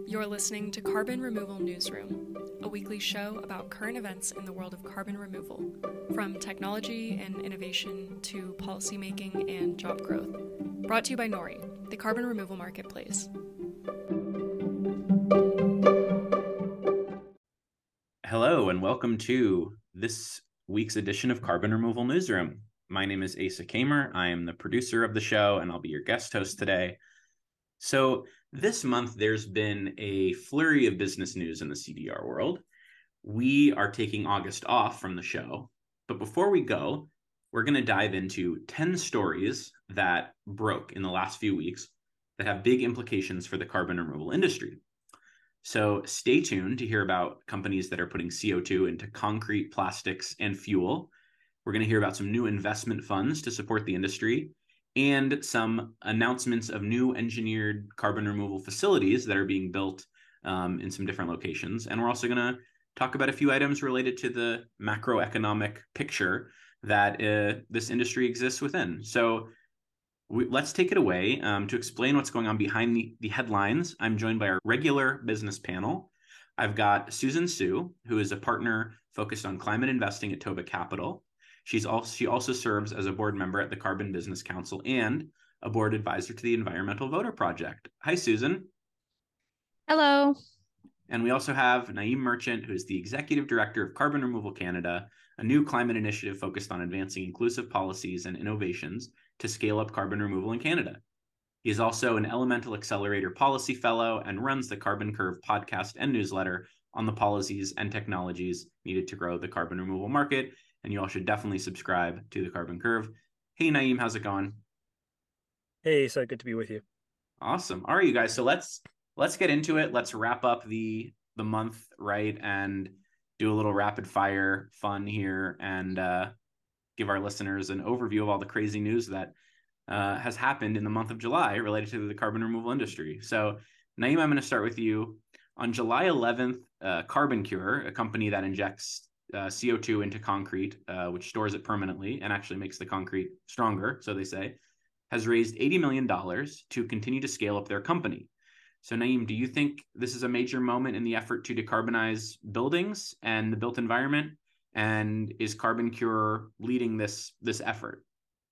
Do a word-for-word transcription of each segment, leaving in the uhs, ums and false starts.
You're listening to Carbon Removal Newsroom, a weekly show about current events in the world of carbon removal, from technology and innovation to policymaking and job growth. Brought to you by Nori, the carbon removal marketplace. Hello, and welcome to this week's edition of Carbon Removal Newsroom. My name is Asa Kamer. I am the producer of the show, and I'll be your guest host today. So this month, there's been a flurry of business news in the C D R world. We are taking August off from the show, but before we go, we're going to dive into ten stories that broke in the last few weeks that have big implications for the carbon removal industry. So stay tuned to hear about companies that are putting C O two into concrete, plastics, and fuel. We're going to hear about some new investment funds to support the industry and some announcements of new engineered carbon removal facilities that are being built um, in some different locations. And we're also going to talk about a few items related to the macroeconomic picture that uh, this industry exists within. So we, let's take it away. Um, to explain what's going on behind the, the headlines, I'm joined by our regular business panel. I've got Susan Su, who is a partner focused on climate investing at Tova Capital. She's also, she also serves as a board member at the Carbon Business Council and a board advisor to the Environmental Voter Project. Hi, Susan. Hello. And we also have Naeem Merchant, who is the Executive Director of Carbon Removal Canada, a new climate initiative focused on advancing inclusive policies and innovations to scale up carbon removal in Canada. He is also an Elemental Accelerator Policy Fellow and runs the Carbon Curve podcast and newsletter on the policies and technologies needed to grow the carbon removal market. And you all should definitely subscribe to the Carbon Curve. Hey, Naeem, how's it going? Hey, so good to be with you. Awesome. All right, you guys. So let's let's get into it. Let's wrap up the the month, right, and do a little rapid fire fun here and uh, give our listeners an overview of all the crazy news that uh, has happened in the month of July related to the carbon removal industry. So, Naeem, I'm going to start with you. On July eleventh, uh, CarbonCure, a company that injects uh, C O two into concrete, uh, which stores it permanently and actually makes the concrete stronger, so they say, has raised eighty million dollars to continue to scale up their company. So, Naeem, do you think this is a major moment in the effort to decarbonize buildings and the built environment? And is CarbonCure leading this this effort?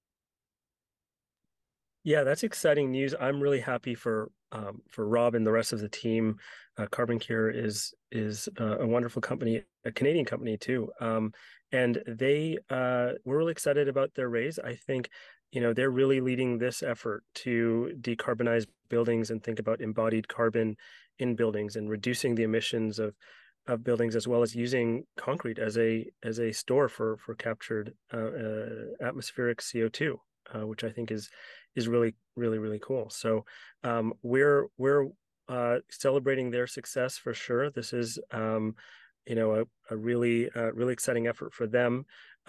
Yeah, that's exciting news. I'm really happy for um, for Rob and the rest of the team. Uh, CarbonCure is is uh, a wonderful company, a Canadian company too, um, and they uh, we're really excited about their raise. I think you know they're really leading this effort to decarbonize buildings and think about embodied carbon in buildings and reducing the emissions of of buildings, as well as using concrete as a as a store for for captured uh, uh, atmospheric C O two, uh, which I think is is really really really cool. So um, we're we're uh, celebrating their success for sure. This is um, you know a, a really uh, really exciting effort for them.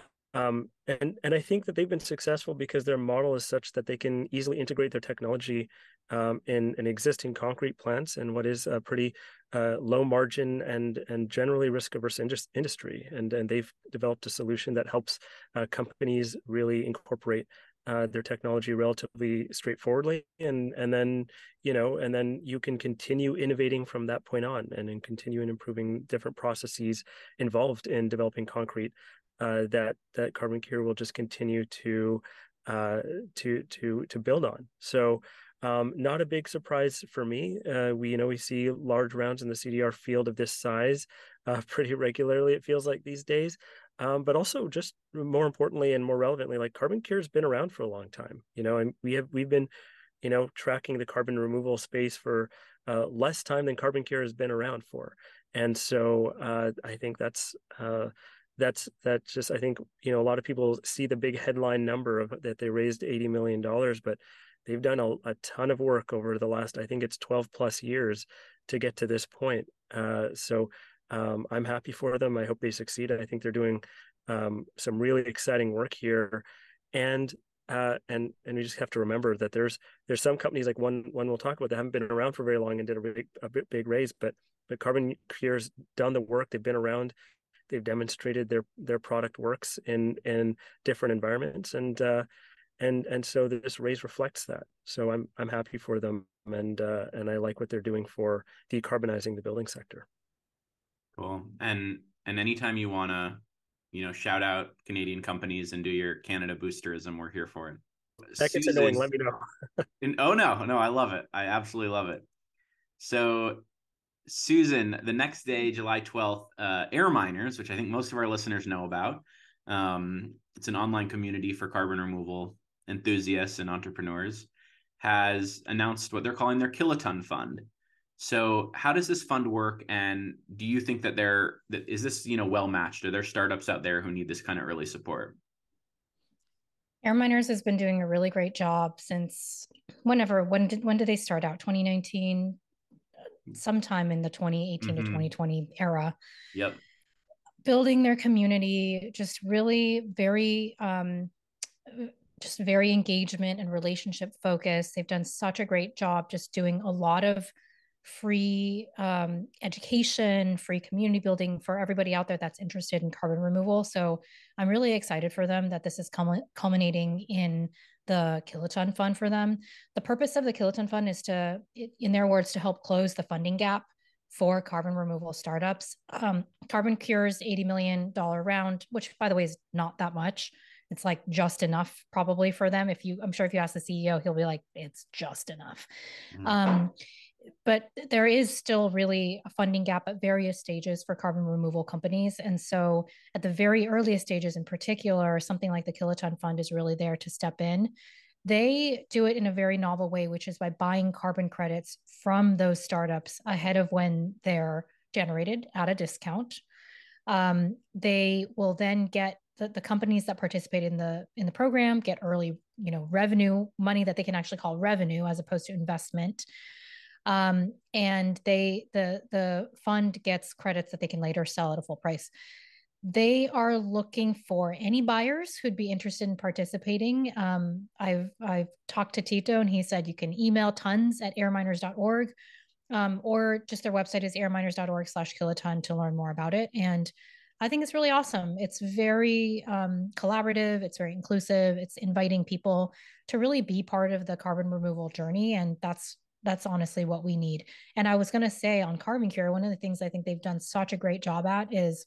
Um, and and I think that they've been successful because their model is such that they can easily integrate their technology um, in, in existing concrete plants and what is a pretty uh, low margin and and generally risk averse indus- industry. And and they've developed a solution that helps uh, companies really incorporate uh, their technology relatively straightforwardly. And and then you know and then you can continue innovating from that point on, and then continue in improving different processes involved in developing concrete. Uh, that that CarbonCure will just continue to uh, to to to build on. So um, not a big surprise for me. Uh, we you know we see large rounds in the C D R field of this size uh, pretty regularly. It feels like these days, um, but also just more importantly and more relevantly, like CarbonCure has been around for a long time. You know, and we have we've been you know tracking the carbon removal space for uh, less time than CarbonCure has been around for, and so uh, I think that's. Uh, That's that's just I think you know a lot of people see the big headline number of that they raised eighty million dollars, but they've done a, a ton of work over the last I think it's twelve plus years to get to this point. Uh, so um, I'm happy for them. I hope they succeed. I think they're doing um, some really exciting work here, and uh, and and we just have to remember that there's there's some companies like one one we'll talk about that haven't been around for very long and did a big a big raise, but but CarbonCure's done the work. They've been around. They've demonstrated their their product works in in different environments, and uh, and and so this raise reflects that. So I'm I'm happy for them. and uh, and I like what they're doing for decarbonizing the building sector. Cool. And and anytime you want to, you know, shout out Canadian companies and do your Canada boosterism, we're here for it. That gets Susan, annoying. Let me know. and, oh no, no, I love it. I absolutely love it. So, Susan, the next day, July twelfth, uh, Air Miners, which I think most of our listeners know about, um, it's an online community for carbon removal enthusiasts and entrepreneurs, has announced what they're calling their Kiloton Fund. So how does this fund work? And do you think that they're, that is this, you know, well matched? Are there startups out there who need this kind of early support? Air Miners has been doing a really great job since whenever, when did, when did they start out? twenty nineteen, sometime in the twenty eighteen mm-hmm. to twenty twenty era. Yep. Building their community, just really very, um, just very engagement and relationship focused. They've done such a great job just doing a lot of free um, education, free community building for everybody out there that's interested in carbon removal. So I'm really excited for them that this is culminating in the Kiloton Fund for them. The purpose of the Kiloton Fund is to, in their words, to help close the funding gap for carbon removal startups. Um, CarbonCure's eighty million dollars round, which by the way is not that much. It's like just enough probably for them. If you, I'm sure if you ask the C E O, he'll be like, it's just enough. Mm. Um, but there is still really a funding gap at various stages for carbon removal companies. And so at the very earliest stages in particular, something like the Kiloton Fund is really there to step in. They do it in a very novel way, which is by buying carbon credits from those startups ahead of when they're generated at a discount. Um, they will then get the, the companies that participate in the in the program get early, you know, revenue money that they can actually call revenue as opposed to investment. Um, and they the the fund gets credits that they can later sell at a full price. They are looking for any buyers who'd be interested in participating. Um, I've I've talked to Tito, and he said you can email tons at airminers dot org, um, or just their website is airminers dot org slash kiloton to learn more about it. And I think it's really awesome. It's very um, collaborative. It's very inclusive. It's inviting people to really be part of the carbon removal journey, and that's that's honestly what we need. And I was going to say on CarbonCure, one of the things I think they've done such a great job at is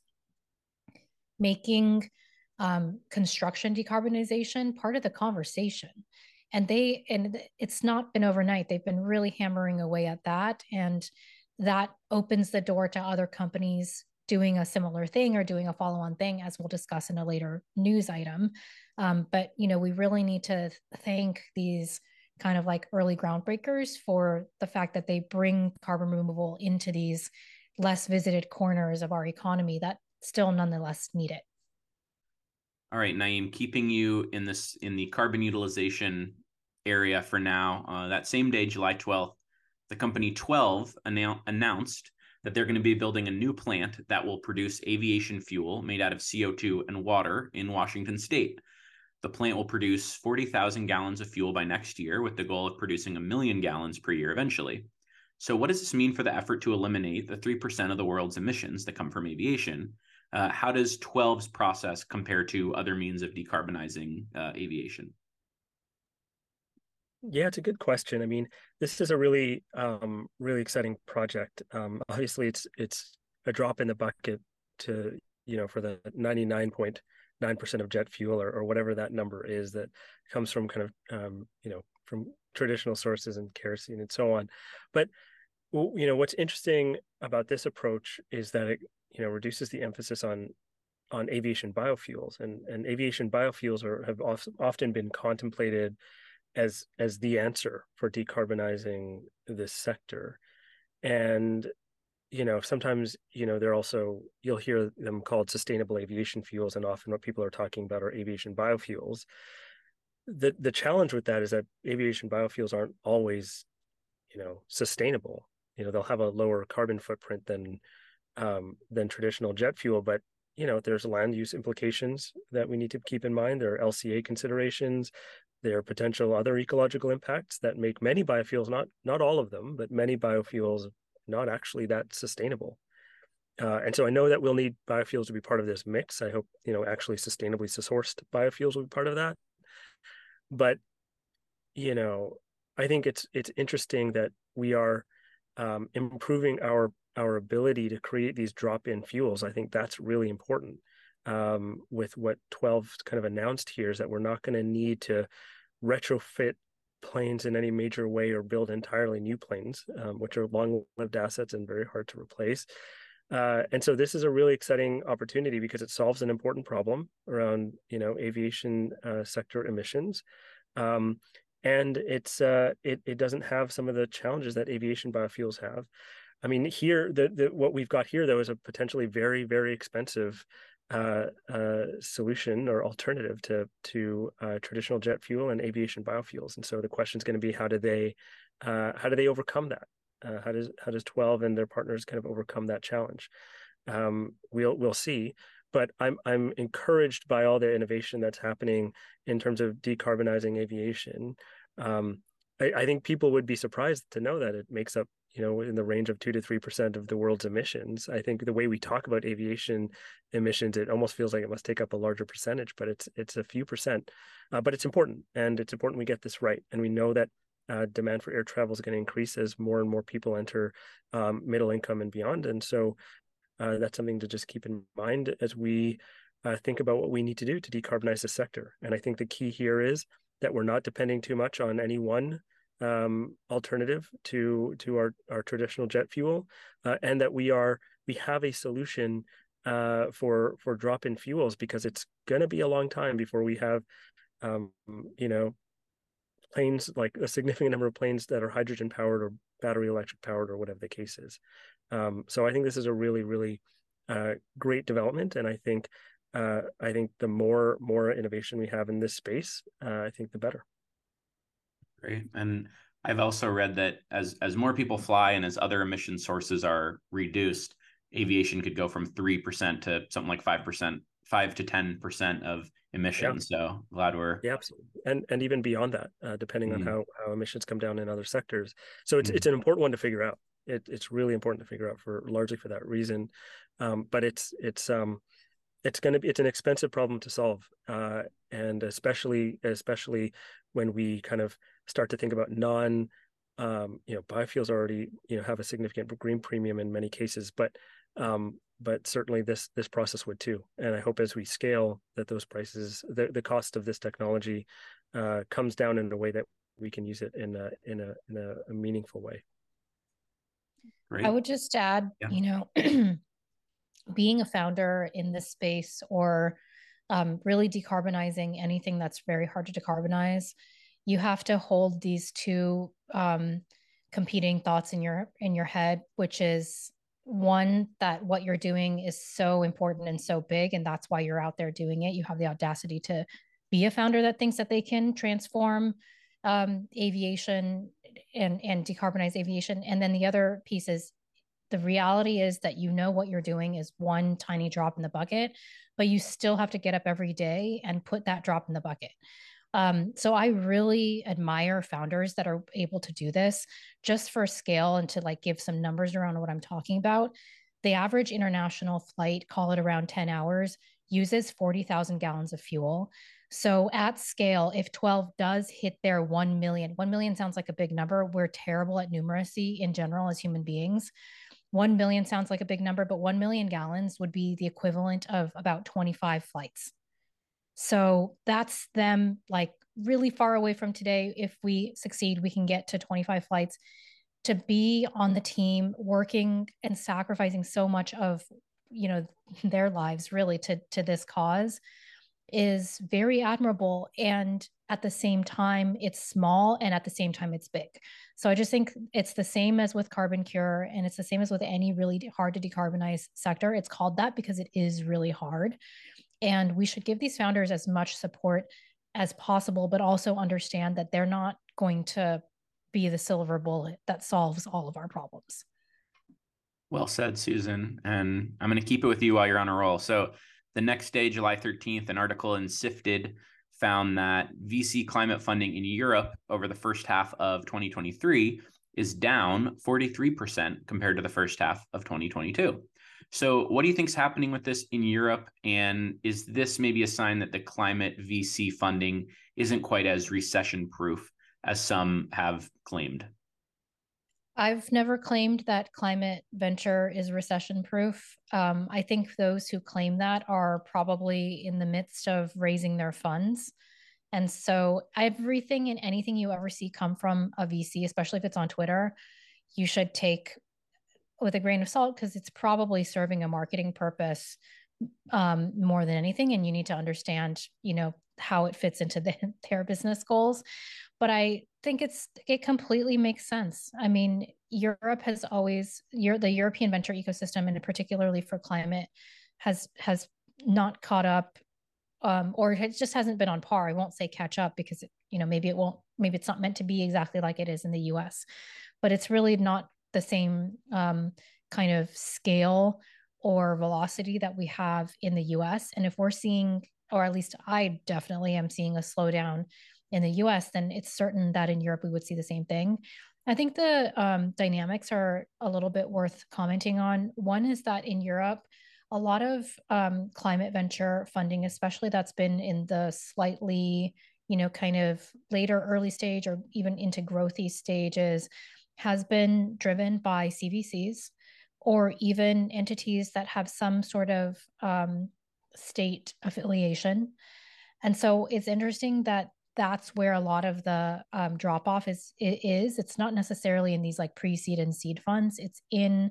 making um, construction decarbonization part of the conversation. And they, and it's not been overnight. They've been really hammering away at that. And that opens the door to other companies doing a similar thing or doing a follow-on thing, as we'll discuss in a later news item. Um, but, you know, we really need to thank these kind of like early groundbreakers for the fact that they bring carbon removal into these less visited corners of our economy that still nonetheless need it. All right, Naeem, keeping you in this in the carbon utilization area for now. Uh, that same day, July twelfth, the company twelve annou- announced that they're going to be building a new plant that will produce aviation fuel made out of C O two and water in Washington State. The plant will produce forty thousand gallons of fuel by next year, with the goal of producing a million gallons per year eventually. So what does this mean for the effort to eliminate the three percent of the world's emissions that come from aviation? Uh, how does twelve's process compare to other means of decarbonizing uh, aviation? Yeah, it's a good question. I mean, this is a really, um, really exciting project. Um, obviously, it's it's a drop in the bucket to, you know, for the ninety-nine point nine percent of jet fuel or, or whatever that number is that comes from kind of, um, you know, from traditional sources and kerosene and so on. But, you know, what's interesting about this approach is that it, you know, reduces the emphasis on on aviation biofuels, and, and aviation biofuels are, have often been contemplated as as the answer for decarbonizing this sector. And you know, sometimes, you know, they're also, you'll hear them called sustainable aviation fuels, and often what people are talking about are aviation biofuels. The the challenge with that is that aviation biofuels aren't always, you know, sustainable. You know, they'll have a lower carbon footprint than um, than traditional jet fuel, but you know, there's land use implications that we need to keep in mind. There are L C A considerations. There are potential other ecological impacts that make many biofuels, not not all of them, but many biofuels not actually that sustainable. Uh, and so I know that we'll need biofuels to be part of this mix. I hope, you know, actually sustainably sourced biofuels will be part of that. But, you know, I think it's it's interesting that we are um, improving our our ability to create these drop-in fuels. I think that's really important. Um, with what twelve kind of announced here is that we're not going to need to retrofit planes in any major way or build entirely new planes, um, which are long-lived assets and very hard to replace. Uh, and so this is a really exciting opportunity because it solves an important problem around, you know, aviation uh, sector emissions. Um, and it's uh, it, it doesn't have some of the challenges that aviation biofuels have. I mean, here, the, the what we've got here, though, is a potentially very, very expensive uh, uh, solution or alternative to to uh, traditional jet fuel and aviation biofuels. And so the question is going to be, how do they uh, how do they overcome that? Uh, how does how does twelve and their partners kind of overcome that challenge? Um, we'll we'll see. But I'm I'm encouraged by all the innovation that's happening in terms of decarbonizing aviation. Um, I, I think people would be surprised to know that it makes up, you know, in the range of two to three percent of the world's emissions. I think the way we talk about aviation emissions, it almost feels like it must take up a larger percentage, but it's it's a few percent. Uh, but it's important, and it's important we get this right, and we know that uh, demand for air travel is going to increase as more and more people enter um, middle income and beyond, and so. Uh, that's something to just keep in mind as we uh, think about what we need to do to decarbonize the sector. And I think the key here is that we're not depending too much on any one um, alternative to to our, our traditional jet fuel, uh, and that we are we have a solution uh, for for drop-in fuels, because it's going to be a long time before we have um, you know planes, like a significant number of planes that are hydrogen powered or battery electric powered or whatever the case is. Um, so I think this is a really, really uh, great development, and I think uh, I think the more more innovation we have in this space, uh, I think the better. Great, and I've also read that as as more people fly and as other emission sources are reduced, aviation could go from three percent to something like five percent, five to ten percent of emissions. Yeah. So glad we're yeah, absolutely, and and even beyond that, uh, depending mm-hmm. on how how emissions come down in other sectors. So it's mm-hmm. it's an important one to figure out. It, it's really important to figure out for largely for that reason, um, but it's it's um, it's going to be it's an expensive problem to solve, uh, and especially especially when we kind of start to think about non, um, you know, biofuels already you know have a significant green premium in many cases, but um, but certainly this this process would too. And I hope as we scale that those prices, the the cost of this technology, uh, comes down in a way that we can use it in a in a in a, a meaningful way. Great. I would just add, yeah. you know, being a founder in this space or um, really decarbonizing anything that's very hard to decarbonize, you have to hold these two um, competing thoughts in your in your head, which is one, that what you're doing is so important and so big, and that's why you're out there doing it. You have the audacity to be a founder that thinks that they can transform um, aviation and and decarbonize aviation. And then the other piece is the reality is that you know what you're doing is one tiny drop in the bucket, but you still have to get up every day and put that drop in the bucket. Um, so I really admire founders that are able to do this just for scale. And to like give some numbers around what I'm talking about, the average international flight, call it around ten hours, uses forty thousand gallons of fuel. So at scale, if twelve does hit their one million, one million sounds like a big number. We're terrible at numeracy in general as human beings. one million sounds like a big number, but one million gallons would be the equivalent of about twenty-five flights. So that's them like really far away from today. If we succeed, we can get to twenty-five flights. To be on the team working and sacrificing so much of, you know, their lives really to, to this cause is very admirable. And at the same time, it's small, and at the same time, it's big. So I just think it's the same as with CarbonCure, and it's the same as with any really hard to decarbonize sector. It's called that because it is really hard. And we should give these founders as much support as possible, but also understand that they're not going to be the silver bullet that solves all of our problems. Well said, Susan. And I'm going to keep it with you while you're on a roll. So the next day, July thirteenth, an article in Sifted found that V C climate funding in Europe over the first half of twenty twenty-three is down forty-three percent compared to the first half of twenty twenty-two. So what do you think is happening with this in Europe? And is this maybe a sign that the climate V C funding isn't quite as recession-proof as some have claimed? I've never claimed that climate venture is recession proof. Um, I think those who claim that are probably in the midst of raising their funds. And so everything and anything you ever see come from a V C, especially if it's on Twitter, you should take with a grain of salt because it's probably serving a marketing purpose um, more than anything. And you need to understand, you know, how it fits into the, their business goals. But I think it's it completely makes sense. I mean, Europe has always the European venture ecosystem, and particularly for climate, has has not caught up, um, or it just hasn't been on par. I won't say catch up because you know maybe it won't, maybe it's not meant to be exactly like it is in the U S, but it's really not the same um, kind of scale or velocity that we have in the U S. And if we're seeing, or at least I definitely am seeing a slowdown in the U S, then it's certain that in Europe we would see the same thing. I think the um, dynamics are a little bit worth commenting on. One is that in Europe, a lot of um, climate venture funding, especially that's been in the slightly, you know, kind of later early stage or even into growthy stages, has been driven by C V Cs or even entities that have some sort of um, state affiliation. And so it's interesting that that's where a lot of the um, drop off is, is. It's not necessarily in these like pre-seed and seed funds. It's in,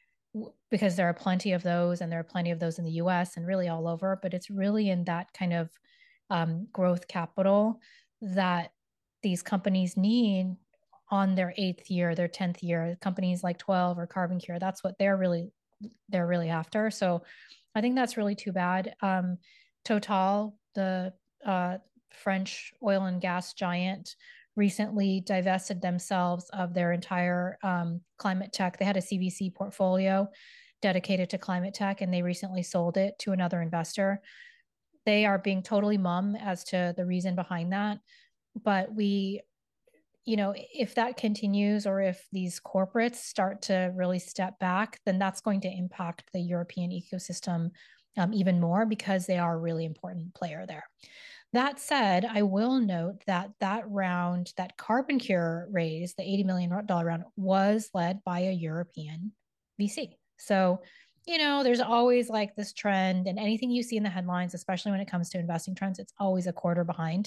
because there are plenty of those and there are plenty of those in the U S and really all over, but it's really in that kind of um, growth capital that these companies need on their eighth year, their tenth year. Companies like twelve or CarbonCure, that's what they're really they're really after. So I think that's really too bad. Um, Total, the uh, French oil and gas giant, recently divested themselves of their entire um, climate tech. They had a C V C portfolio dedicated to climate tech, and they recently sold it to another investor. They are being totally mum as to the reason behind that. But we, you know, if that continues or if these corporates start to really step back, then that's going to impact the European ecosystem um, even more because they are a really important player there. That said, I will note that that round, that CarbonCure raise, the eighty million dollars round, was led by a European V C. So, you know, there's always like this trend, and anything you see in the headlines, especially when it comes to investing trends, it's always a quarter behind.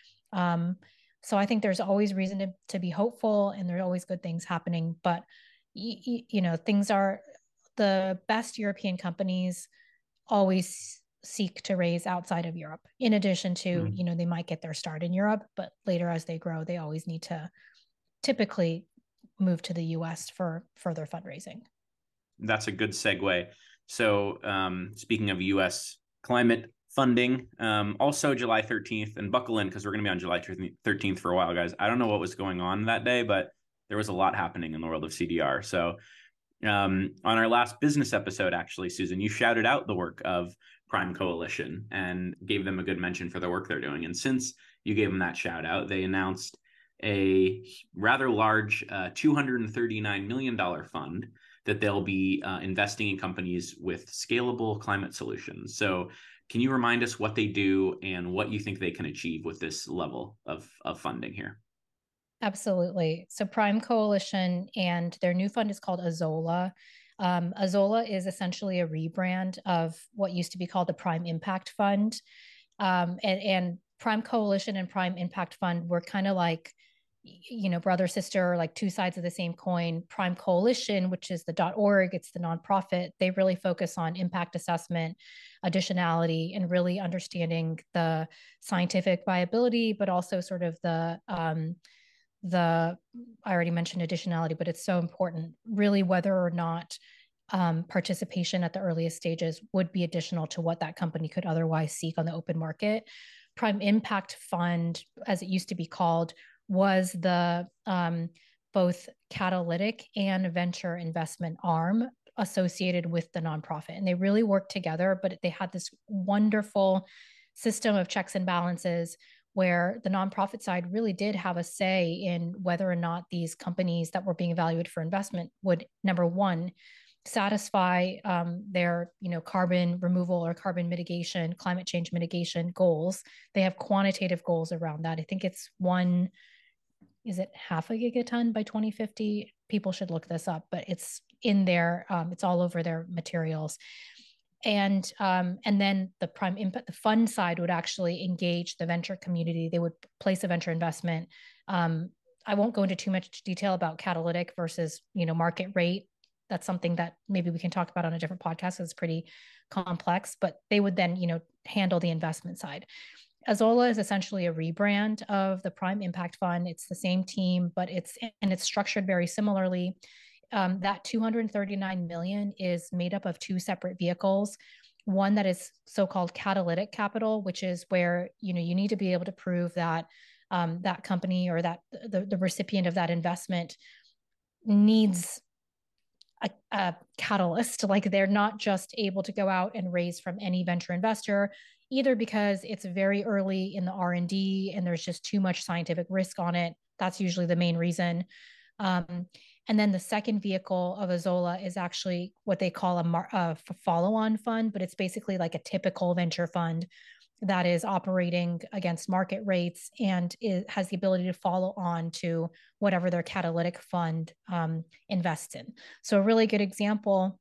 Um, so I think there's always reason to, to be hopeful, and there's always good things happening. But, you, you know, things are, the best European companies always seek to raise outside of Europe. In addition to, mm-hmm. you know, they might get their start in Europe, but later as they grow, they always need to typically move to the U S for further fundraising. That's a good segue. So um, speaking of U S climate funding, um, also July thirteenth, and buckle in because we're going to be on July thirteenth for a while, guys. I don't know what was going on that day, but there was a lot happening in the world of C D R. So um, on our last business episode, actually, Susan, you shouted out the work of Prime Coalition and gave them a good mention for the work they're doing. And since you gave them that shout out, they announced a rather large uh, two hundred thirty-nine million dollars fund that they'll be uh, investing in companies with scalable climate solutions. So can you remind us what they do and what you think they can achieve with this level of, of funding here? Absolutely. So Prime Coalition and their new fund is called Azola. Um, Azola is essentially a rebrand of what used to be called the Prime Impact Fund. Um, and, and Prime Coalition and Prime Impact Fund were kind of like, you know, brother, sister, like two sides of the same coin. Prime Coalition, which is the .org, it's the nonprofit, they really focus on impact assessment, additionality, and really understanding the scientific viability, but also sort of the, um, the, I already mentioned additionality, but it's so important, really, whether or not um, participation at the earliest stages would be additional to what that company could otherwise seek on the open market. Prime Impact Fund, as it used to be called, was the um, both catalytic and venture investment arm associated with the nonprofit. And they really worked together, but they had this wonderful system of checks and balances where the nonprofit side really did have a say in whether or not these companies that were being evaluated for investment would, number one, satisfy um, their, you know, carbon removal or carbon mitigation, climate change mitigation goals. They have quantitative goals around that. I think it's one is it half a gigaton by twenty fifty? People should look this up, but it's in there. Um, it's all over their materials. And um, and then the prime impact, the fund side would actually engage the venture community. They would place a venture investment. Um, I won't go into too much detail about catalytic versus, you know, market rate. That's something that maybe we can talk about on a different podcast. It's pretty complex, but they would then, you know, handle the investment side. Azola is essentially a rebrand of the Prime Impact Fund. It's the same team, but it's and it's structured very similarly. Um, that two hundred thirty-nine million is made up of two separate vehicles. One that is so-called catalytic capital, which is where, you know, you need to be able to prove that um, that company or that the, the recipient of that investment needs a, a catalyst. Like they're not just able to go out and raise from any venture investor, either because it's very early in the R and D and there's just too much scientific risk on it. That's usually the main reason. Um, and then the second vehicle of Azola is actually what they call a, mar- a follow-on fund, but it's basically like a typical venture fund that is operating against market rates and it has the ability to follow on to whatever their catalytic fund um, invests in. So a really good example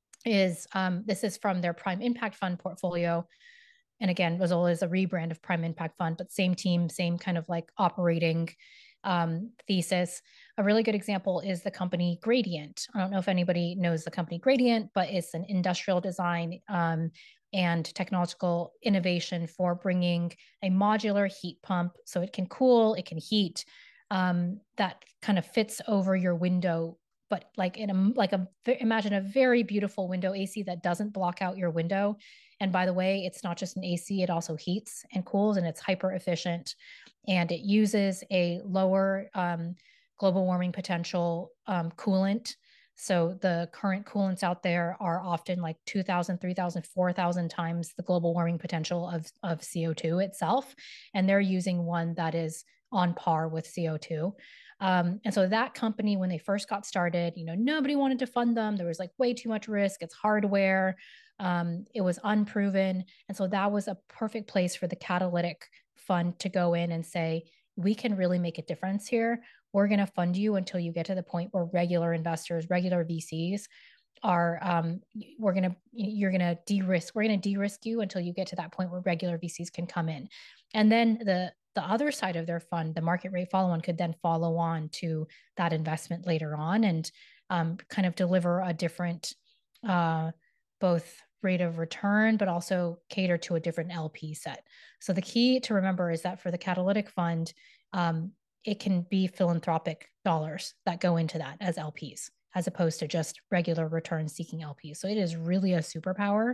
is um, this is from their Prime Impact Fund portfolio. And again, Azola is a rebrand of Prime Impact Fund, but same team, same kind of like operating um, thesis. A really good example is the company Gradient. I don't know if anybody knows the company Gradient, but it's an industrial design um, and technological innovation for bringing a modular heat pump so it can cool, it can heat, um, that kind of fits over your window, but like in a like a imagine a very beautiful window A C that doesn't block out your window. And by the way, it's not just an A C, it also heats and cools, and it's hyper efficient. And it uses a lower um, global warming potential um, coolant. So the current coolants out there are often like two thousand, three thousand, four thousand times the global warming potential of, of C O two itself. And they're using one that is on par with C O two. Um, and so that company, when they first got started, you know, nobody wanted to fund them. There was like way too much risk. It's hardware. Um, it was unproven. And so that was a perfect place for the catalytic fund to go in and say, we can really make a difference here. We're going to fund you until you get to the point where regular investors, regular V Cs are, um, we're going to, you're going to de-risk, we're going to de-risk you until you get to that point where regular V Cs can come in. And then the, the other side of their fund, the market rate follow-on, could then follow on to that investment later on and um, kind of deliver a different, uh, both rate of return, but also cater to a different L P set. So the key to remember is that for the catalytic fund, um, it can be philanthropic dollars that go into that as L Ps, as opposed to just regular return seeking L Ps. So it is really a superpower.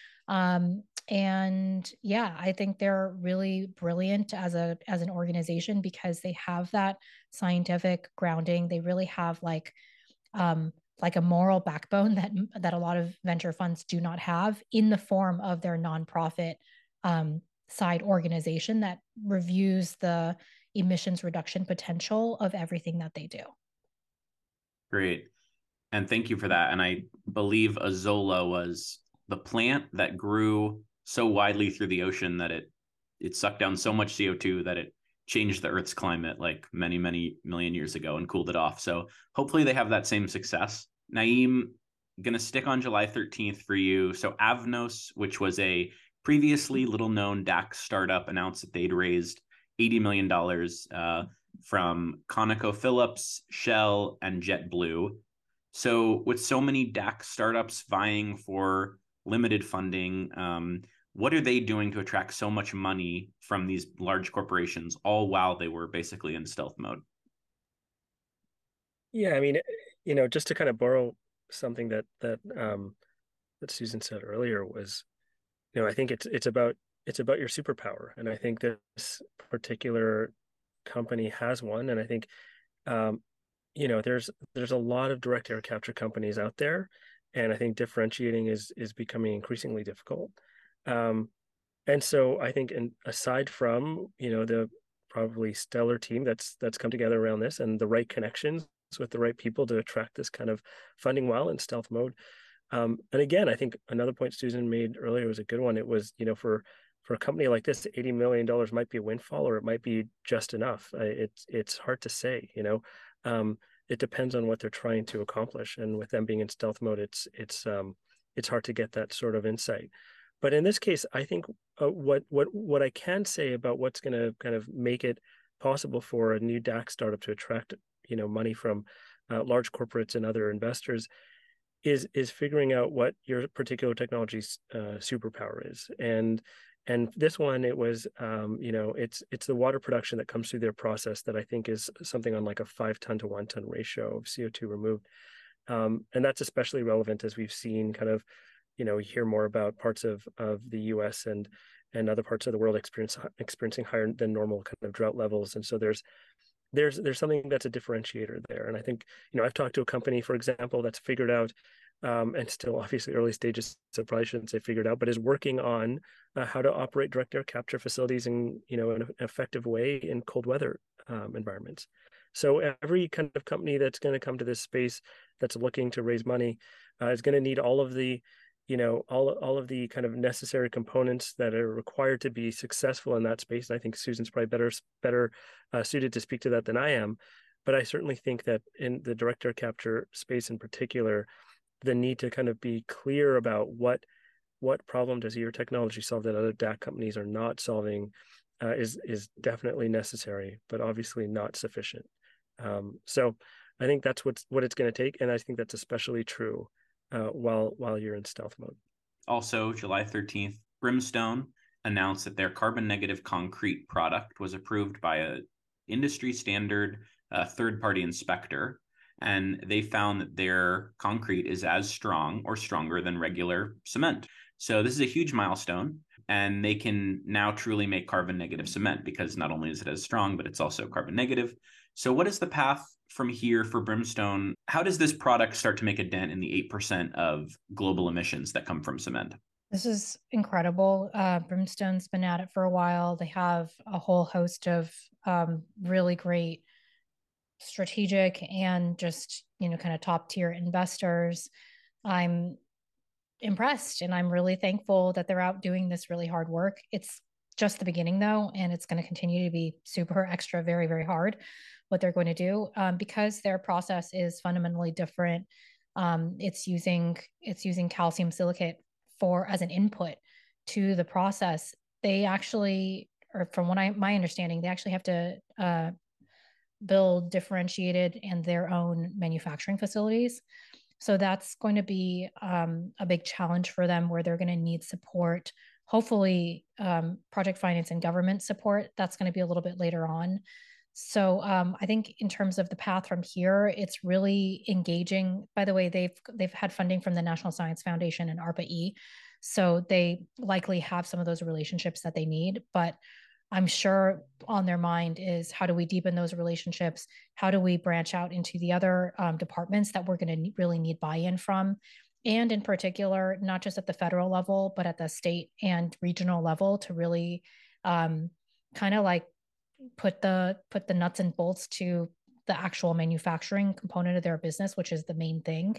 Um, and yeah, I think they're really brilliant as a as an organization because they have that scientific grounding. They really have like um, like a moral backbone that that a lot of venture funds do not have in the form of their nonprofit um, side organization that reviews the emissions reduction potential of everything that they do. Great. And thank you for that. And I believe Azola was the plant that grew so widely through the ocean that it it sucked down so much C O two that it changed the Earth's climate like many, many million years ago and cooled it off. So hopefully they have that same success. Naeem, going to stick on July thirteenth for you. So Avnos, which was a previously little known DAX startup, announced that they'd raised eighty million dollars uh, from ConocoPhillips, Shell, and JetBlue. So with so many DAX startups vying for limited funding, um, what are they doing to attract so much money from these large corporations, all while they were basically in stealth mode? Yeah, I mean, you know, just to kind of borrow something that that um, that Susan said earlier was, you know, I think it's it's about it's about your superpower, and I think this particular company has one, and I think, um, you know, there's there's a lot of direct air capture companies out there, and I think differentiating is is becoming increasingly difficult. Um, and so I think, and aside from, you know, the probably stellar team that's that's come together around this and the right connections with the right people to attract this kind of funding while in stealth mode. Um, and again, I think another point Susan made earlier was a good one. It was, you know, for for a company like this, eighty million dollars might be a windfall, or it might be just enough. It's it's hard to say, you know. Um, it depends on what they're trying to accomplish, and with them being in stealth mode, it's it's um, it's hard to get that sort of insight. But in this case, I think uh, what what what I can say about what's going to kind of make it possible for a new DAX startup to attract, you know, money from uh, large corporates and other investors is is figuring out what your particular technology's uh, superpower is. And and this one, it was, um, you know, it's it's the water production that comes through their process that I think is something on like a five ton to one ton ratio of C O two removed. Um, and that's especially relevant as we've seen kind of, you know, hear more about parts of, of the U S and and other parts of the world experience, experiencing higher than normal kind of drought levels. And so there's there's there's something that's a differentiator there. And I think, you know, I've talked to a company, for example, that's figured out, um, and still obviously early stages, so probably shouldn't say figured out, but is working on uh, how to operate direct air capture facilities in, you know, in an effective way in cold weather um, environments. So every kind of company that's going to come to this space that's looking to raise money uh, is going to need all of the, you know, all all of the kind of necessary components that are required to be successful in that space. And I think Susan's probably better better uh, suited to speak to that than I am. But I certainly think that in the direct air capture space in particular, the need to kind of be clear about what what problem does your technology solve that other D A C companies are not solving uh, is is definitely necessary, but obviously not sufficient. Um, so I think that's what's what it's going to take, and I think that's especially true uh, while while you're in stealth mode. Also, July thirteenth, Brimstone announced that their carbon negative concrete product was approved by a industry standard uh, third-party inspector, and they found that their concrete is as strong or stronger than regular cement. So this is a huge milestone, and they can now truly make carbon negative cement because not only is it as strong, but it's also carbon negative. So what is the path from here for Brimstone? How does this product start to make a dent in the eight percent of global emissions that come from cement? This is incredible. Uh, Brimstone's been at it for a while. They have a whole host of um, really great strategic and just, you know, kind of top tier investors. I'm impressed and I'm really thankful that they're out doing this really hard work. It's just the beginning though, and it's going to continue to be super extra, very, very hard what they're going to do um, because their process is fundamentally different. Um, it's using it's using calcium silicate for as an input to the process. They actually, or from what I my understanding, they actually have to uh, build differentiated and their own manufacturing facilities. So that's going to be um, a big challenge for them where they're going to need support, hopefully um, project finance and government support. That's going to be a little bit later on. So um, I think in terms of the path from here, it's really engaging. By the way, they've they've had funding from the National Science Foundation and ARPA-E. So they likely have some of those relationships that they need. But I'm sure on their mind is how do we deepen those relationships? How do we branch out into the other um, departments that we're going to really need buy-in from? And in particular, not just at the federal level, but at the state and regional level to really um, kind of like put the put the nuts and bolts to the actual manufacturing component of their business, which is the main thing.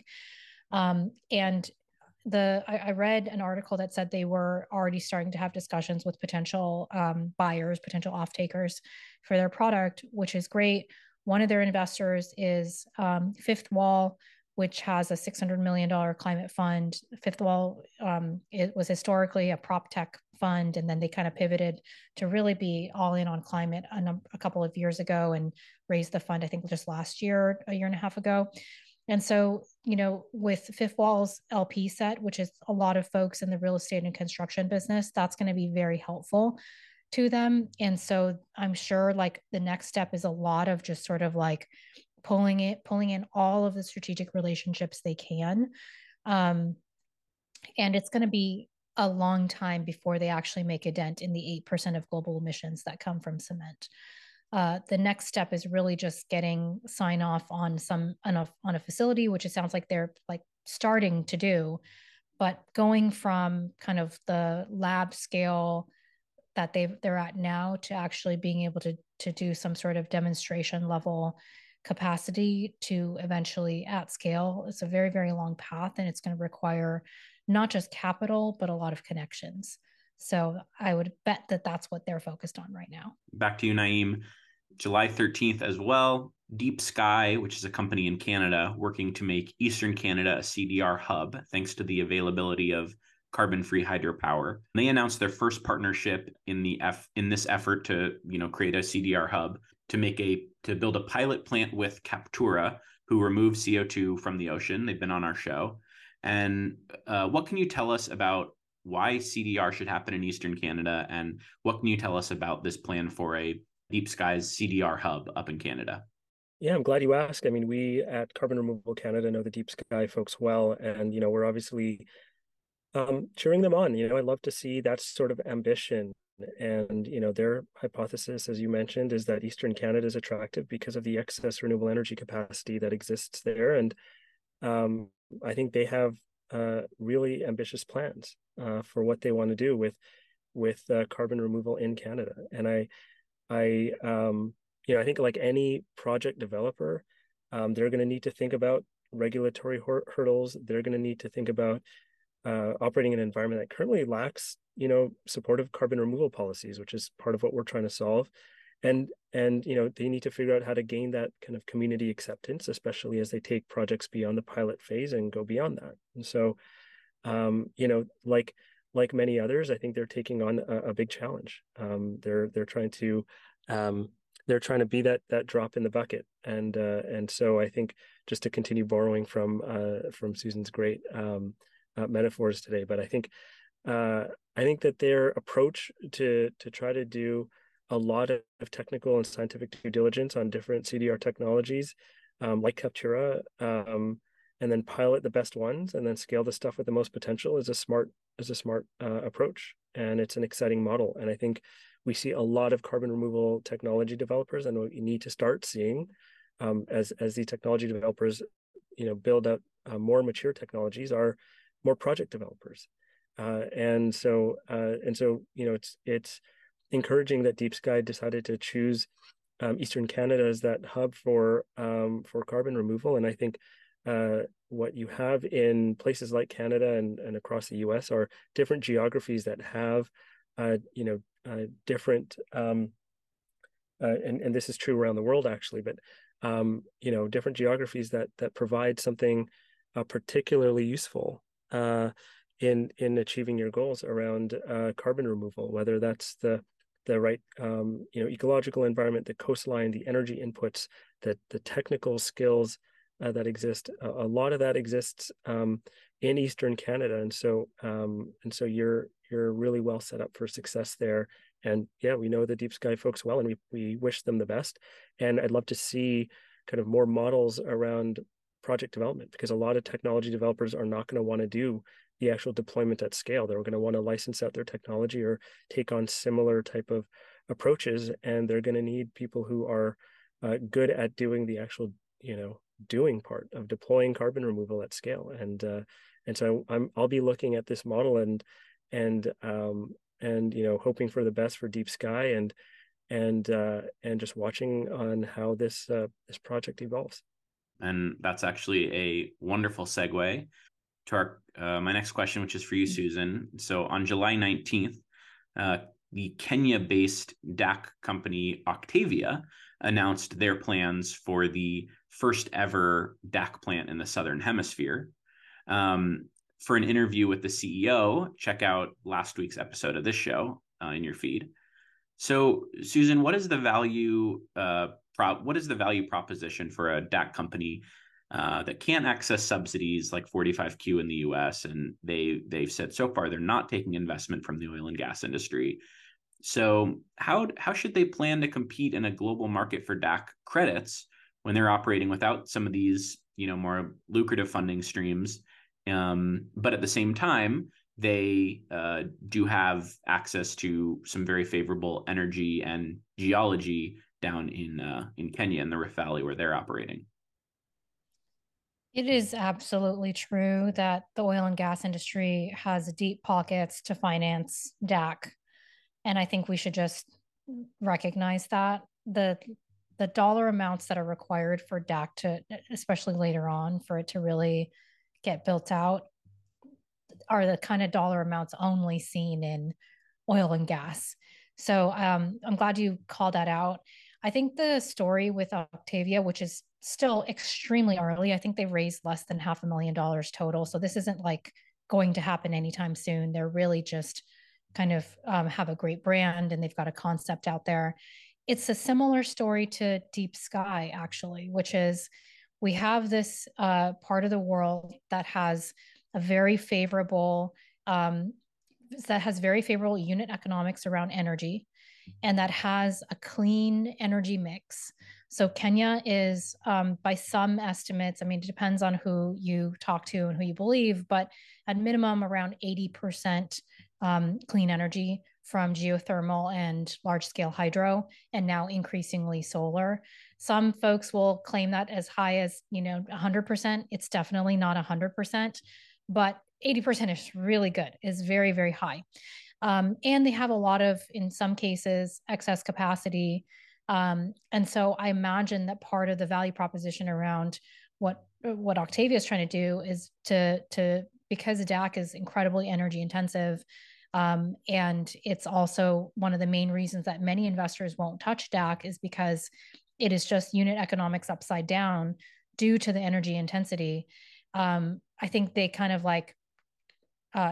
Um, and the I, I read an article that said they were already starting to have discussions with potential um, buyers, potential off-takers for their product, which is great. One of their investors is um, Fifth Wall, which has a six hundred million dollars climate fund. Fifth Wall, um, it was historically a prop tech fund, and then they kind of pivoted to really be all in on climate a, num- a couple of years ago and raised the fund, I think just last year, a year and a half ago. And so, you know, with Fifth Wall's L P set, which is a lot of folks in the real estate and construction business, that's going to be very helpful to them. And so I'm sure like the next step is a lot of just sort of like pulling it, pulling in all of the strategic relationships they can. Um, and it's going to be a long time before they actually make a dent in the eight percent of global emissions that come from cement. Uh, the next step is really just getting sign off on some on a, on a facility, which it sounds like they're like starting to do, but going from kind of the lab scale that they they're at now to actually being able to to do some sort of demonstration level capacity to eventually at scale. It's a very, very long path, and it's going to require not just capital, but a lot of connections. So I would bet that that's what they're focused on right now. Back to you, Naeem. July thirteenth as well, Deep Sky, which is a company in Canada working to make Eastern Canada a C D R hub, thanks to the availability of carbon-free hydropower. They announced their first partnership in the F in this effort to, you know, create a C D R hub to make a to build a pilot plant with Captura, who remove C O two from the ocean. They've been on our show. And uh, what can you tell us about why C D R should happen in Eastern Canada, and what can you tell us about this plan for a Deep Sky's C D R hub up in Canada? Yeah, I'm glad you asked. I mean, we at Carbon Removal Canada know the Deep Sky folks well, and you know, we're obviously um, cheering them on. You know, I love to see that sort of ambition. And you know, their hypothesis, as you mentioned, is that Eastern Canada is attractive because of the excess renewable energy capacity that exists there, and um, I think they have uh, really ambitious plans uh, for what they want to do with with uh, carbon removal in Canada. And I, I, um, you know, I think like any project developer, um, they're going to need to think about regulatory hurdles. They're going to need to think about uh, operating in an environment that currently lacks, you know, supportive carbon removal policies, which is part of what we're trying to solve. And and you know, they need to figure out how to gain that kind of community acceptance, especially as they take projects beyond the pilot phase and go beyond that. And so, um, you know, like like many others, I think they're taking on a, a big challenge. Um, they're they're trying to um, they're trying to be that that drop in the bucket. And uh, and so I think, just to continue borrowing from uh, from Susan's great um, uh, metaphors today, but I think uh, I think that their approach to to try to do a lot of technical and scientific due diligence on different C D R technologies, um, like Captura, um, and then pilot the best ones, and then scale the stuff with the most potential is a smart is a smart uh, approach, and it's an exciting model. And I think we see a lot of carbon removal technology developers, and what you need to start seeing um, as as the technology developers, you know, build out uh, more mature technologies, are more project developers, uh, and so uh, and so you know, it's it's encouraging that Deep Sky decided to choose um, Eastern Canada as that hub for um, for carbon removal. And I think uh, what you have in places like Canada and, and across the U S are different geographies that have, uh, you know, uh, different, um, uh, and, and this is true around the world actually, but, um, you know, different geographies that that provide something uh, particularly useful uh, in in achieving your goals around uh, carbon removal, whether that's the the right, um, you know, ecological environment, the coastline, the energy inputs, the the technical skills uh, that exist. A, a lot of that exists um, in Eastern Canada, and so um, and so you're you're really well set up for success there. And yeah, we know the Deep Sky folks well, and we we wish them the best. And I'd love to see kind of more models around project development, because a lot of technology developers are not going to want to do the actual deployment at scale. They're going to want to license out their technology or take on similar type of approaches, and they're going to need people who are uh, good at doing the actual, you know, doing part of deploying carbon removal at scale. And uh, and so I'm I'll be looking at this model and and um, and you know, hoping for the best for Deep Sky, and and uh, and just watching on how this uh, this project evolves. And that's actually a wonderful segue to our uh, my next question, which is for you, Susan. So on July nineteenth, uh, the Kenya-based D A C company Octavia announced their plans for the first ever D A C plant in the Southern Hemisphere. Um, for an interview with the C E O, check out last week's episode of this show uh, in your feed. So, Susan, what is the value uh, pro- what is the value proposition for a D A C company Uh, that can't access subsidies like forty-five Q in the U S, and they they've said so far they're not taking investment from the oil and gas industry? So how how should they plan to compete in a global market for D A C credits when they're operating without some of these, you know, more lucrative funding streams, um, but at the same time they uh, do have access to some very favorable energy and geology down in uh, in Kenya in the Rift Valley where they're operating? It is absolutely true that the oil and gas industry has deep pockets to finance D A C. And I think we should just recognize that. The the dollar amounts that are required for D A C to, especially later on, for it to really get built out, are the kind of dollar amounts only seen in oil and gas. So um, I'm glad you called that out. I think the story with Octavia, which is still extremely early, I think they raised less than half a million dollars total. So this isn't like going to happen anytime soon. They're really just kind of um, have a great brand and they've got a concept out there. It's a similar story to Deep Sky, actually, which is we have this uh, part of the world that has a very favorable um, that has very favorable unit economics around energy and that has a clean energy mix. So Kenya is, um, by some estimates, I mean, it depends on who you talk to and who you believe, but at minimum around eighty percent um, clean energy from geothermal and large scale hydro, and now increasingly solar. Some folks will claim that as high as, you know, one hundred percent. It's definitely not one hundred percent, but eighty percent is really good, is very, very high. Um, and they have a lot of, in some cases, excess capacity. Um, and so I imagine that part of the value proposition around what what Octavia is trying to do is to to because D A C is incredibly energy intensive, um, and it's also one of the main reasons that many investors won't touch D A C is because it is just unit economics upside down due to the energy intensity. Um, I think they kind of like uh,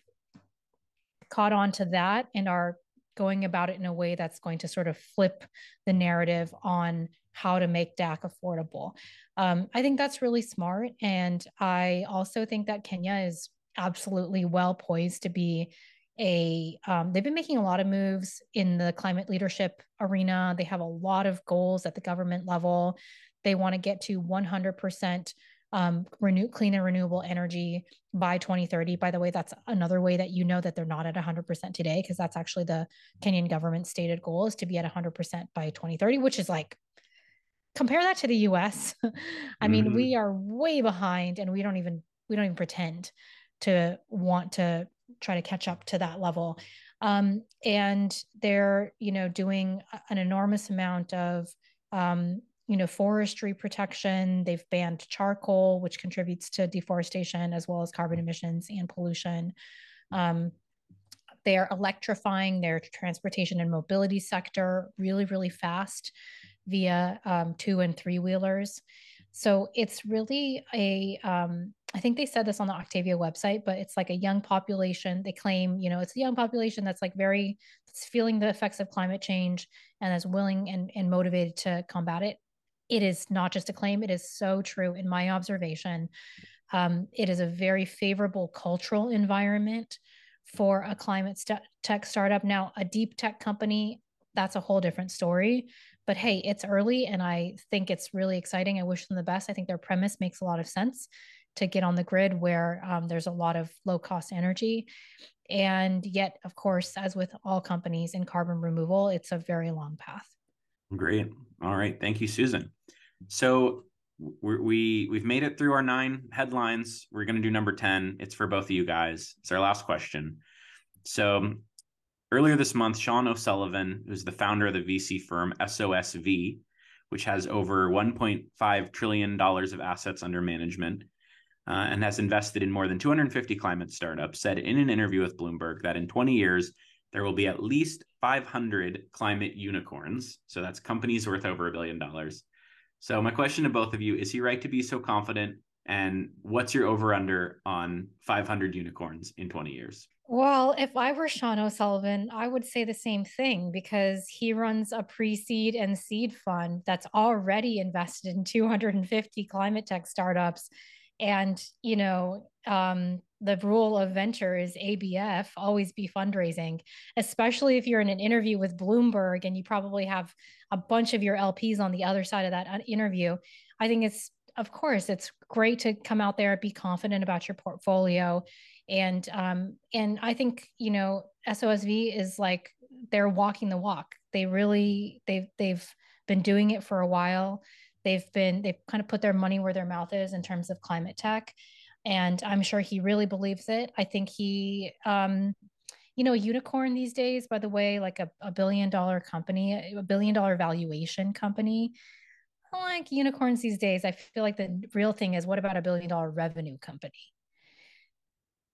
caught on to that and are going about it in a way that's going to sort of flip the narrative on how to make D A C affordable. Um, I think that's really smart. And I also think that Kenya is absolutely well poised to be a, um, they've been making a lot of moves in the climate leadership arena. They have a lot of goals at the government level. They want to get to one hundred percent um, renew, clean and renewable energy by twenty thirty. By the way, that's another way that you know that they're not at one hundred percent today, because that's actually the Kenyan government stated goal is to be at one hundred percent by twenty thirty, which is like, compare that to the U S. I mean, mm-hmm. we are way behind and we don't even, we don't even pretend to want to try to catch up to that level. Um, and they're, you know, doing an enormous amount of, um, you know, forestry protection. They've banned charcoal, which contributes to deforestation as well as carbon emissions and pollution. Um, they're electrifying their transportation and mobility sector really, really fast via um, two and three wheelers. So it's really a, um, I think they said this on the Octavia website, but it's like a young population. They claim, you know, it's a young population that's like very, that's feeling the effects of climate change and is willing and, and motivated to combat it. It is not just a claim. It is so true in my observation. Um, it is a very favorable cultural environment for a climate st- tech startup. Now, a deep tech company, that's a whole different story. But hey, it's early and I think it's really exciting. I wish them the best. I think their premise makes a lot of sense to get on the grid where um, there's a lot of low cost energy. And yet, of course, as with all companies in carbon removal, it's a very long path. Great. All right. Thank you, Susan. So we're, we, we've made it through our nine headlines. We're going to do number ten. It's for both of you guys. It's our last question. So earlier this month, Sean O'Sullivan, who's the founder of the V C firm S O S V, which has over one point five trillion dollars of assets under management uh, and has invested in more than two hundred fifty climate startups, said in an interview with Bloomberg that in twenty years, there will be at least five hundred climate unicorns. So that's companies worth over a billion dollars. So my question to both of you, is he right to be so confident? And what's your over-under on five hundred unicorns in twenty years? Well, if I were Sean O'Sullivan, I would say the same thing because he runs a pre-seed and seed fund that's already invested in two hundred fifty climate tech startups. And, you know, um, the rule of venture is A B F, always be fundraising, especially if you're in an interview with Bloomberg and you probably have a bunch of your L Ps on the other side of that interview. I think it's, of course, it's great to come out there, be confident about your portfolio. And, um, and I think, you know, S O S V is like, they're walking the walk. They really, they've, they've been doing it for a while. They've been, they've kind of put their money where their mouth is in terms of climate tech. And I'm sure he really believes it. I think he, um, you know, a unicorn these days, by the way, like a, a billion dollar company, a billion dollar valuation company, I like unicorns these days. I feel like the real thing is, what about a billion dollar revenue company?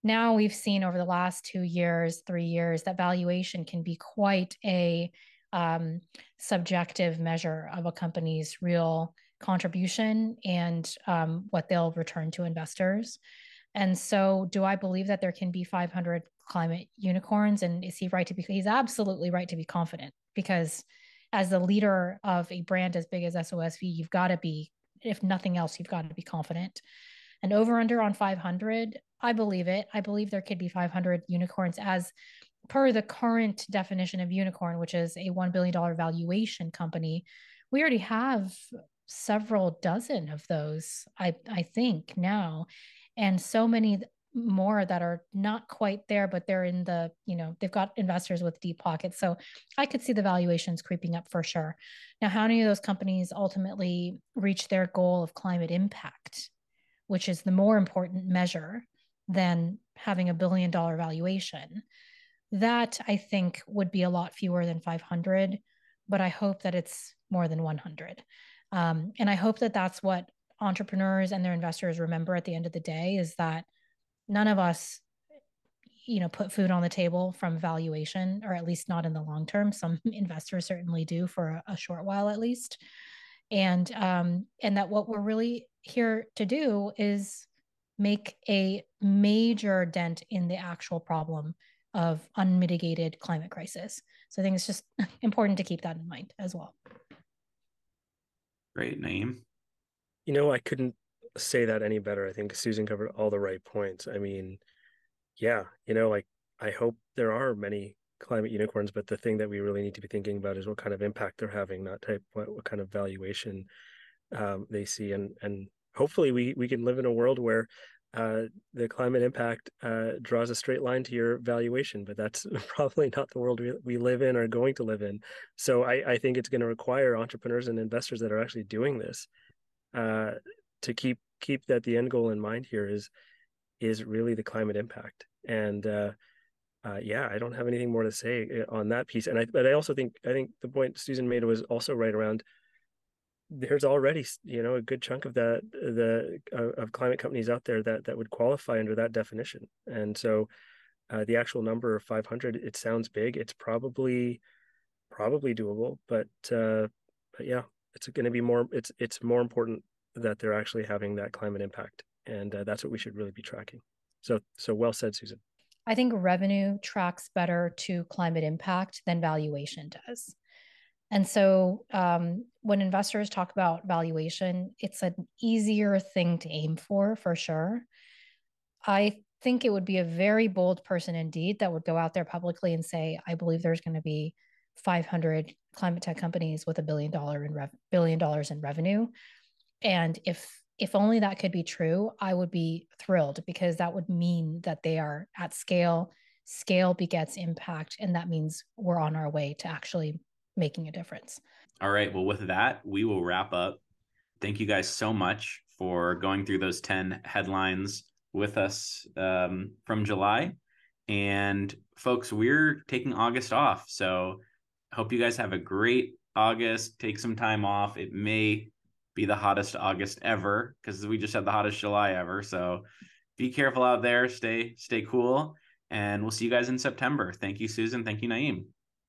now we've seen over the last two years, three years, that valuation can be quite a um, subjective measure of a company's real contribution and um, what they'll return to investors. And so, do I believe that there can be five hundred climate unicorns? And is he right to be? He's absolutely right to be confident, because as the leader of a brand as big as S O S V, you've got to be, if nothing else, you've got to be confident. And over under on five hundred, I believe it. I believe there could be five hundred unicorns as per the current definition of unicorn, which is a one billion dollars valuation company. We already have several dozen of those, I, I think now, and so many more that are not quite there, but they're in the, you know, they've got investors with deep pockets. So I could see the valuations creeping up for sure. Now, how many of those companies ultimately reach their goal of climate impact, which is the more important measure than having a billion dollar valuation? That I think would be a lot fewer than five hundred, but I hope that it's more than one hundred. Um, and I hope that that's what entrepreneurs and their investors remember at the end of the day, is that none of us, you know, put food on the table from valuation, or at least not in the long term. Some investors certainly do for a, a short while at least. And, um, and that what we're really here to do is make a major dent in the actual problem of unmitigated climate crisis. So I think it's just important to keep that in mind as well. Great. Naeem? You know, I couldn't say that any better. I think Susan covered all the right points. I mean, yeah, you know, like I hope there are many climate unicorns, but the thing that we really need to be thinking about is what kind of impact they're having, not type what, what kind of valuation um, they see. And and hopefully we we can live in a world where uh, the climate impact uh, draws a straight line to your valuation, but that's probably not the world we, we live in or going to live in. So I, I think it's going to require entrepreneurs and investors that are actually doing this uh, to keep keep that the end goal in mind here is is really the climate impact. And uh, uh, yeah, I don't have anything more to say on that piece. And I, but I also think I think the point Susan made was also right around. There's already, you know, a good chunk of that the uh, of climate companies out there that that would qualify under that definition. And so, uh, the actual number of five hundred, it sounds big. It's probably probably doable, but uh, but yeah, it's going to be more. It's it's more important that they're actually having that climate impact, and uh, that's what we should really be tracking. So so well said, Susan. I think revenue tracks better to climate impact than valuation does. And so um, when investors talk about valuation, it's an easier thing to aim for, for sure. I think it would be a very bold person indeed that would go out there publicly and say, I believe there's going to be five hundred climate tech companies with a billion dollar in rev- billion dollars in revenue. And if if only that could be true, I would be thrilled, because that would mean that they are at scale. Scale begets impact, and that means we're on our way to actually making a difference. All right. Well, with that, we will wrap up. Thank you guys so much for going through those ten headlines with us um, from July. And folks, we're taking August off. So I hope you guys have a great August. Take some time off. It may be the hottest August ever, because we just had the hottest July ever. So be careful out there. Stay, stay cool. And we'll see you guys in September. Thank you, Susan. Thank you, Naeem.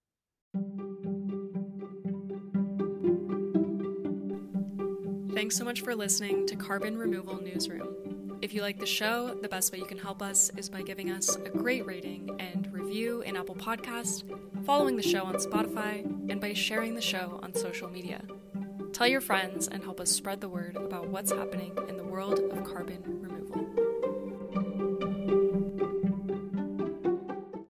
Thanks so much for listening to Carbon Removal Newsroom. If you like the show, the best way you can help us is by giving us a great rating and review in Apple Podcasts, following the show on Spotify, and by sharing the show on social media. Tell your friends and help us spread the word about what's happening in the world of carbon removal.